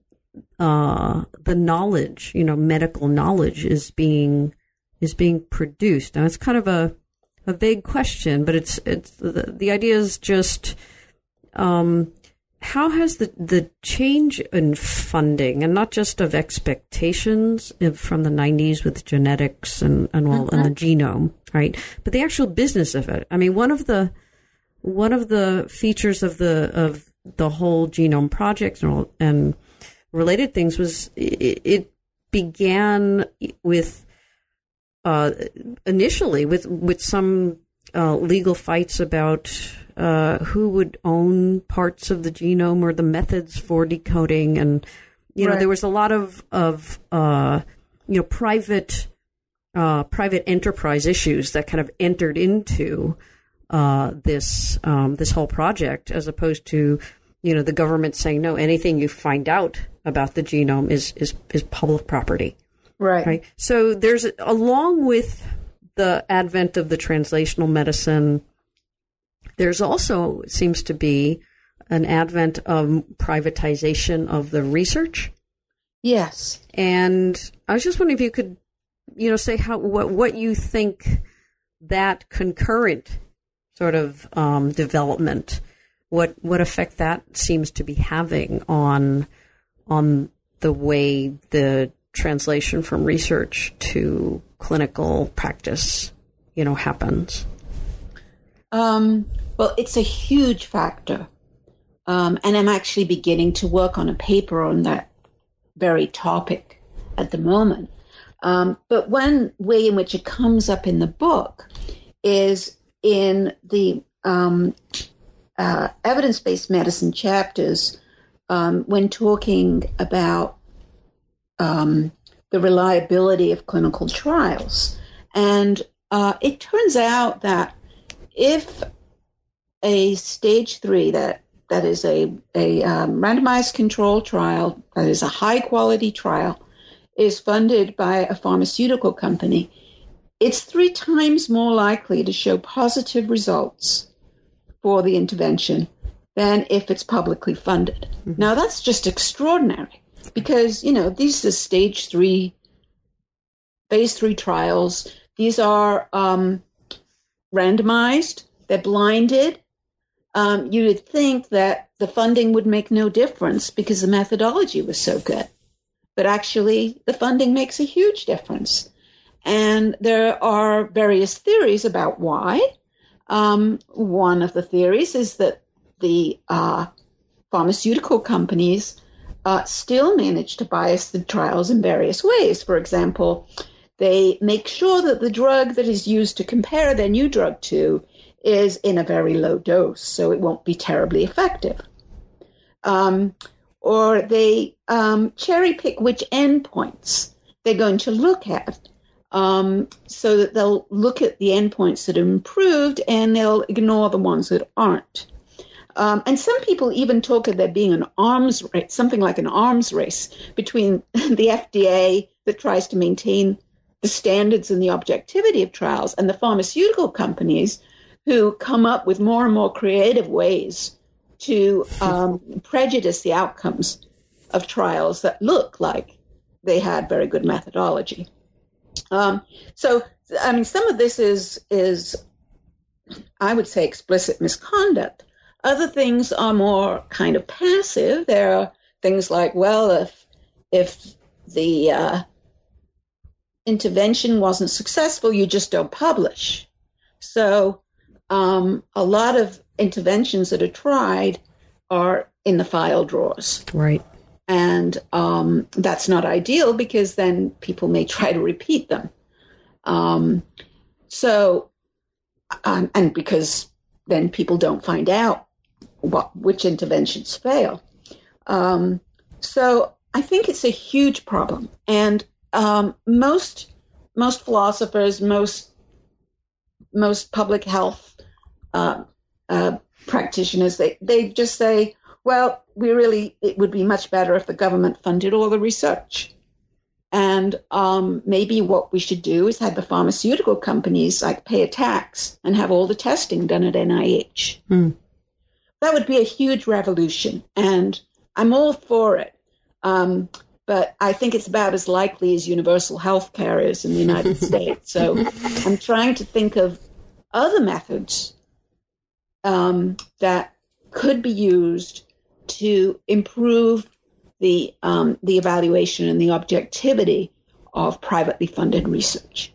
uh, the knowledge, you know, medical knowledge is being is being produced. Now, it's kind of a a vague question, but it's it's the, the idea is just um, how has the the change in funding, and not just of expectations from the nineties with genetics and and well mm-hmm. and the genome, right? But the actual business of it. I mean, one of the one of the features of the of the whole genome project and, and related things was it, it began with uh, initially with with some uh, legal fights about uh, who would own parts of the genome or the methods for decoding, and you know right. there was a lot of of uh, you know private uh, private enterprise issues that kind of entered into uh, this um, this whole project, as opposed to you know the government saying no, anything you find out about the genome is is is public property. Right. Right. So there's, along with the advent of the translational medicine, there's also, it seems to be, an advent of privatization of the research. Yes. And I was just wondering if you could, you know, say how what what you think that concurrent sort of um, development, what what effect that seems to be having on on the way the translation from research to clinical practice, you know, happens? Um, well, it's a huge factor. Um, and I'm actually beginning to work on a paper on that very topic at the moment. Um, but one way in which it comes up in the book is in the um, uh, evidence-based medicine chapters, um, when talking about Um, the reliability of clinical trials. And uh, it turns out that if a stage three, that that is a, a um, randomized control trial, that is a high-quality trial, is funded by a pharmaceutical company, it's three times more likely to show positive results for the intervention than if it's publicly funded. Mm-hmm. Now, that's just extraordinary because, you know, these are stage three, phase three trials. These are um, randomized, they're blinded. Um, you would think that the funding would make no difference because the methodology was so good. But actually, the funding makes a huge difference. And there are various theories about why. Um, one of the theories is that the uh, pharmaceutical companies uh, still manage to bias the trials in various ways. For example, they make sure that the drug that is used to compare their new drug to is in a very low dose, so it won't be terribly effective. Um, or they um, cherry pick which endpoints they're going to look at, um, so that they'll look at the endpoints that are improved and they'll ignore the ones that aren't. Um, and some people even talk of there being an arms race, something like an arms race between the F D A that tries to maintain the standards and the objectivity of trials and the pharmaceutical companies who come up with more and more creative ways to um, prejudice the outcomes of trials that look like they had very good methodology. Um, so, I mean, some of this is, is, I would say, explicit misconduct. Other things are more kind of passive. There are things like, well, if if the uh, intervention wasn't successful, you just don't publish. So um, a lot of interventions that are tried are in the file drawers. Right. And um, that's not ideal because then people may try to repeat them. Um, so, um, and because then people don't find out what which interventions fail. Um, so I think it's a huge problem. And um, most most philosophers, most most public health uh, uh, practitioners, they, they just say, well, we really, it would be much better if the government funded all the research. And um, maybe what we should do is have the pharmaceutical companies like pay a tax and have all the testing done at N I H. Mm. That would be a huge revolution, and I'm all for it. Um, but I think it's about as likely as universal health care is in the United States. So I'm trying to think of other methods um, that could be used to improve the um, the evaluation and the objectivity of privately funded research.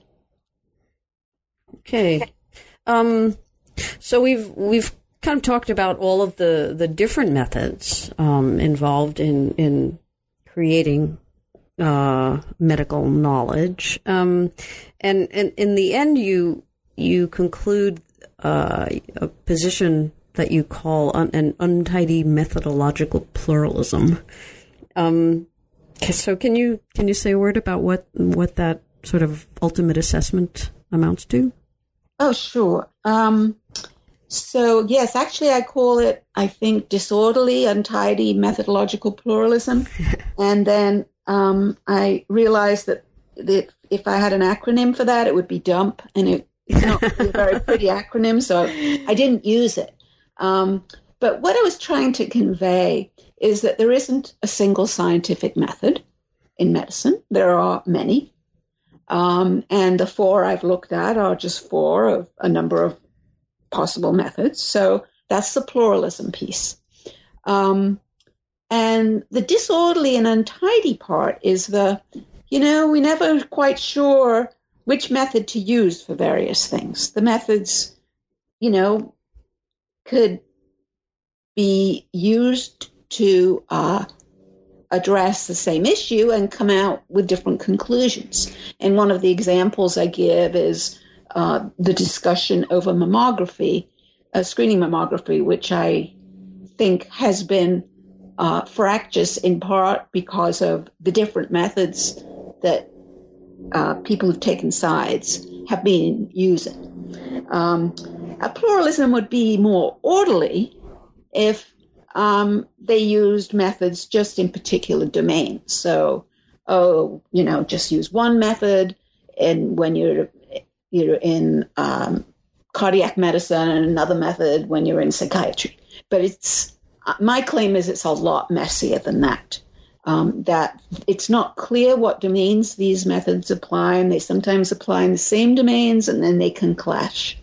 Okay, um, so we've we've kind of talked about all of the, the different methods um, involved in in creating uh, medical knowledge, um, and and in the end, you you conclude uh, a position that you call un- an untidy methodological pluralism. Um, so can you can you say a word about what what that sort of ultimate assessment amounts to? Oh, sure. Um, so yes, actually, I call it, I think, disorderly, untidy methodological pluralism, and then um, I realized that that if I had an acronym for that, it would be DUMP, and it, it's not really a very pretty acronym, so I didn't use it. Um, but what I was trying to convey is that there isn't a single scientific method in medicine. There are many. Um, and the four I've looked at are just four of a number of possible methods. So that's the pluralism piece. Um, and the disorderly and untidy part is the, you know, we're never quite sure which method to use for various things. The methods, you know, could be used to uh, address the same issue and come out with different conclusions. And one of the examples I give is uh, the discussion over mammography, uh, screening mammography, which I think has been uh, fractious in part because of the different methods that uh, people who've taken sides have been using. Um, a pluralism would be more orderly if um, they used methods just in particular domains. So, oh, you know, just use one method, and when you're you're in um, cardiac medicine, and another method when you're in psychiatry. But it's my claim is it's a lot messier than that. Um, that it's not clear what domains these methods apply, and they sometimes apply in the same domains, and then they can clash.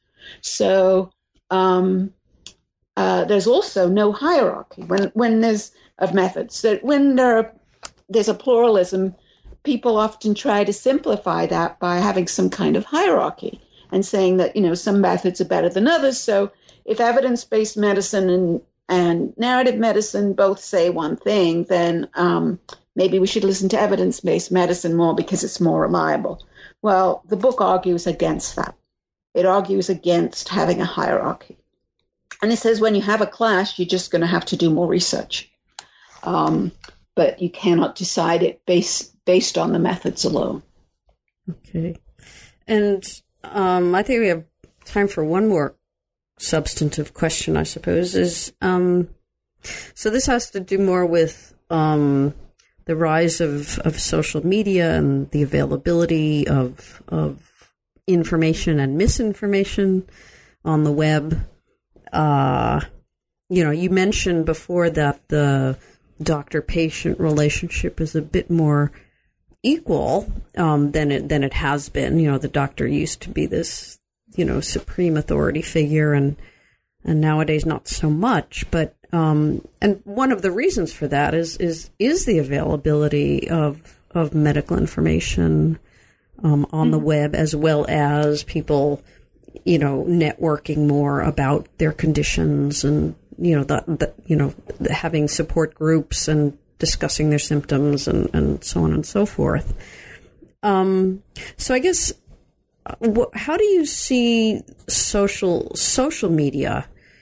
So um, uh, there's also no hierarchy when when there's of methods. That when there are, there's a pluralism, people often try to simplify that by having some kind of hierarchy and saying that, you know, some methods are better than others. So if evidence-based medicine and and narrative medicine both say one thing, then um, maybe we should listen to evidence-based medicine more because it's more reliable. Well, the book argues against that. It argues against having a hierarchy. And it says when you have a clash, you're just going to have to do more research. Um, but you cannot decide it based, based on the methods alone. Okay. And um, I think we have time for one more substantive question, I suppose, is um, so this has to do more with um, the rise of, of social media and the availability of of information and misinformation on the web. Uh, you know, you mentioned before that the doctor-patient relationship is a bit more equal um, than it than it has been. You know, the doctor used to be this, you know, supreme authority figure, and and nowadays not so much. But um, and one of the reasons for that is is is the availability of of medical information um, on mm-hmm. the web, as well as people, you know, networking more about their conditions, and you know the, the you know having support groups and discussing their symptoms, and, and so on and so forth. Um, so I guess. How do you see social social media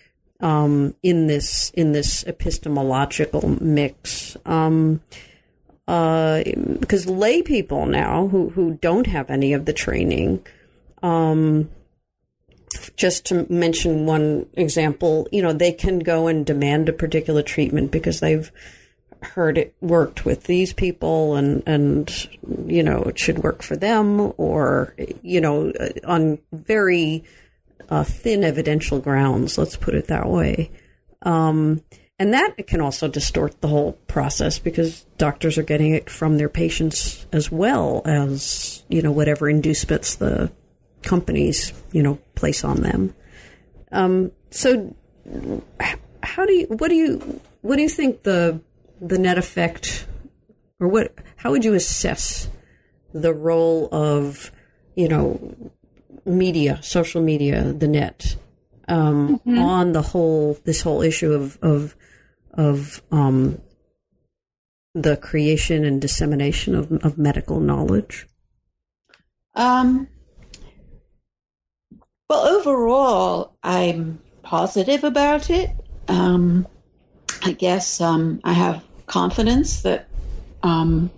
um, in this in this epistemological mix? Um, uh, because lay people now who, who don't have any of the training, um, just to mention one example, you know, they can go and demand a particular treatment because they've heard it worked with these people, and, and, you know, it should work for them, or, you know, on very uh, thin evidential grounds, let's put it that way. Um, and that can also distort the whole process because doctors are getting it from their patients as well as, you know, whatever inducements the companies, you know, place on them. Um, so how do you, what do you, what do you think the, the net effect, or what, how would you assess the role of, you know, media, social media, the net, um, mm-hmm. on the whole, this whole issue of, of, of, um, the creation and dissemination of, of medical knowledge? Um, well, overall, I'm positive about it. Um, I guess um, I have confidence that um,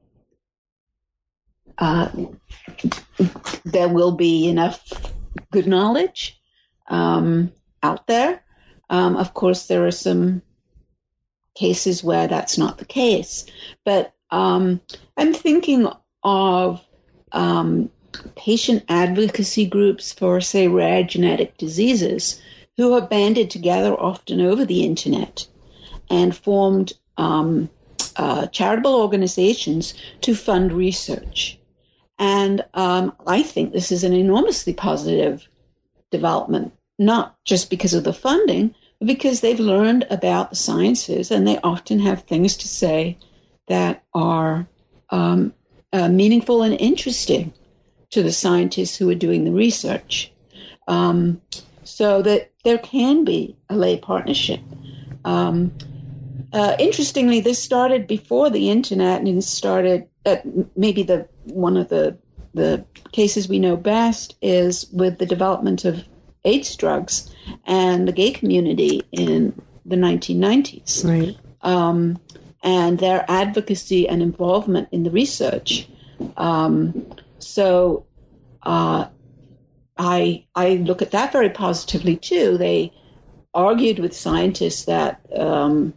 uh, there will be enough good knowledge um, out there. Um, of course, there are some cases where that's not the case, but um, I'm thinking of um, patient advocacy groups for, say, rare genetic diseases who are banded together often over the internet and formed um, uh, charitable organizations to fund research. And um, I think this is an enormously positive development, not just because of the funding, but because they've learned about the sciences, and they often have things to say that are um, uh, meaningful and interesting to the scientists who are doing the research. Um, so that there can be a lay partnership. Um, Uh, interestingly, this started before the internet, and it started at maybe the one of the the cases we know best is with the development of AIDS drugs and the gay community in the nineteen nineties. Right. Um, and their advocacy and involvement in the research. Um, so uh, I I look at that very positively too. They argued with scientists that um,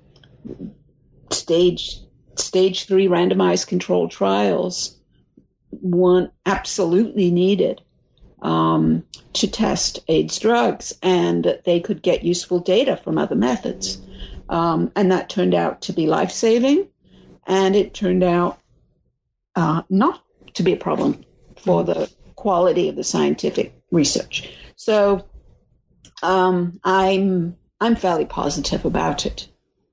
stage stage three randomized controlled trials weren't absolutely needed um, to test AIDS drugs, and that they could get useful data from other methods. Um, and that turned out to be life-saving, and it turned out uh, not to be a problem for the quality of the scientific research. So um, I'm I'm fairly positive about it.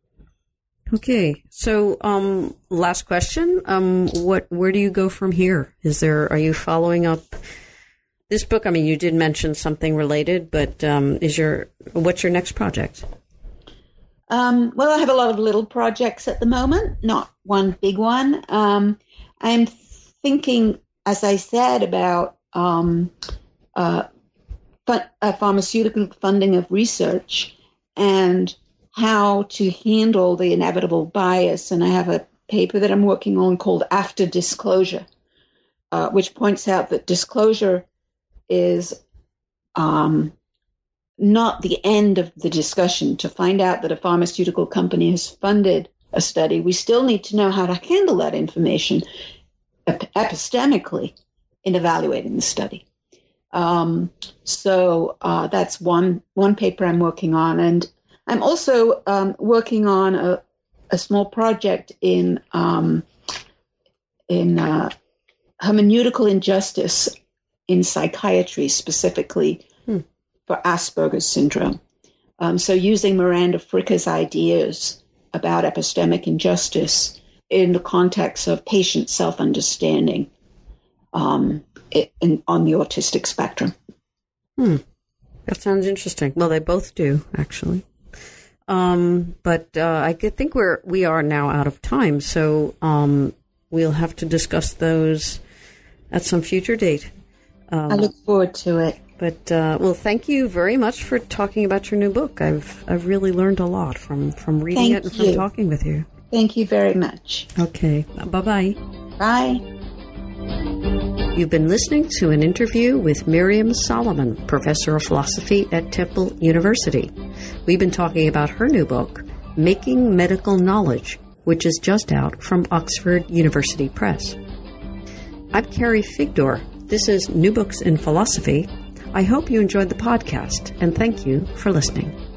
Okay, so um, last question: um, what where do you go from here? Is there are you following up this book? I mean, you did mention something related, but um, is your what's your next project? Um, well, I have a lot of little projects at the moment, not one big one. Um, I'm thinking, as I said, about um, uh, fun, uh, pharmaceutical funding of research and how to handle the inevitable bias. And I have a paper that I'm working on called After Disclosure, uh, which points out that disclosure is um, not the end of the discussion. To find out that a pharmaceutical company has funded a study, we still need to know how to handle that information ep- epistemically in evaluating the study. Um, so uh, that's one one paper I'm working on. And I'm also um, working on a, a small project in um, in uh, hermeneutical injustice in psychiatry, specifically hmm. for Asperger's syndrome. Um, so using Miranda Fricker's ideas about epistemic injustice in the context of patient self-understanding um, it, in, on the autistic spectrum. Hmm. That sounds interesting. Well, they both do, actually. Um, but uh, I think we're we are now out of time, so um, we'll have to discuss those at some future date. Um, I look forward to it. But uh, well, thank you very much for talking about your new book. I've I've really learned a lot from, from reading thank it and you. from talking with you. Thank you very much. Okay, bye-bye. Bye. You've been listening to an interview with Miriam Solomon, professor of philosophy at Temple University. We've been talking about her new book, Making Medical Knowledge, which is just out from Oxford University Press. I'm Carrie Figdor. This is New Books in Philosophy. I hope you enjoyed the podcast, and thank you for listening.